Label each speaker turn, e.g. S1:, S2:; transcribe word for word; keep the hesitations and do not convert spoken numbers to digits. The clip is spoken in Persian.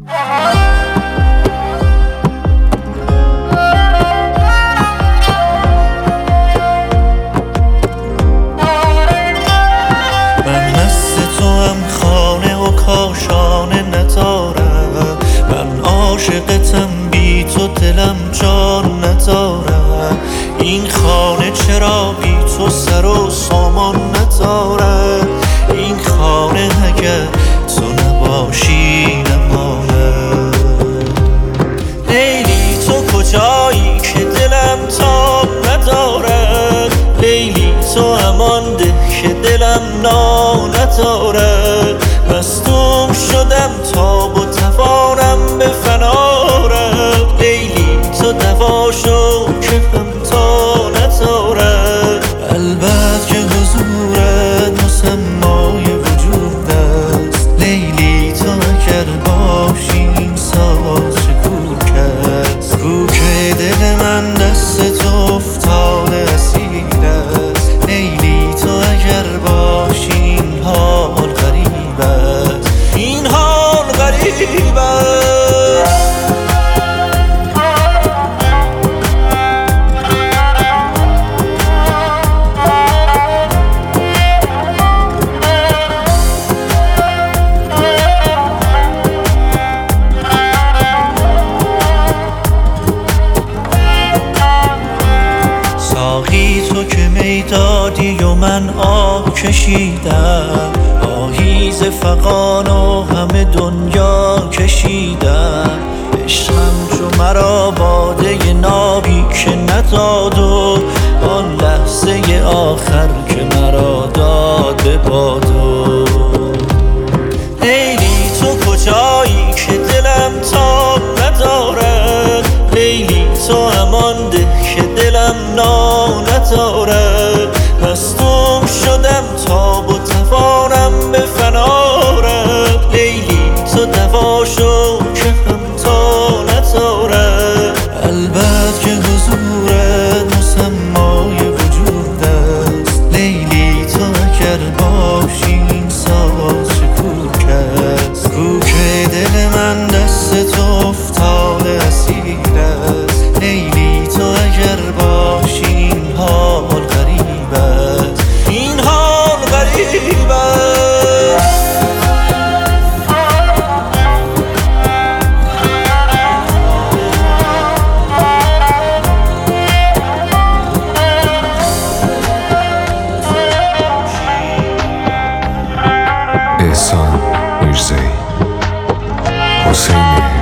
S1: من مثل تو هم خانه و کاشانه ندارم، من عاشقتم بی تو دلم جان ندارم. این خانه چرا بی تو سر و سامان ندارم، این خانه اگر تو نباشی نمانه. لیلی تو کجایی که دلم تاب ندارد، لیلی تو امان ده که دلم نا ندارد. مستوم شدم تاب و توانم به فنا رفت، لیلی تو دوا شو که همتا ندارد. البته که حضورت مسمای وجود است، لیلی تو اگر باشی این ساز شکوک است. کوک دل من دست تو افتاده اسیر است، لیلی تو اگر باشی این حال غریب است، این حال غریب است. ساقی تو که می دادی و من آب کشیدم، آهی ز فغان و همه دنیا کشیدم. عشقم چو مرا باده نابی که نداد و آن لحظه آخر که مرا داد به بادو. لیلی تو کجایی که دلم تاب ندارد، لیلی تو امان ده که دلم نا ندارد. مستوم شدم تاب و توانم به فنا رفت، لیلی تو دوا شو که همتا ندارد. البته که حضورت مسمای وجود است، لیلی تو اگر باشی این ساز شکوک است. کوک دل من دست تو افتاده اسیر است، لیلی تو اگر باشی این حال غریب است، این حال غریب است.
S2: احسان میرزایی، حسین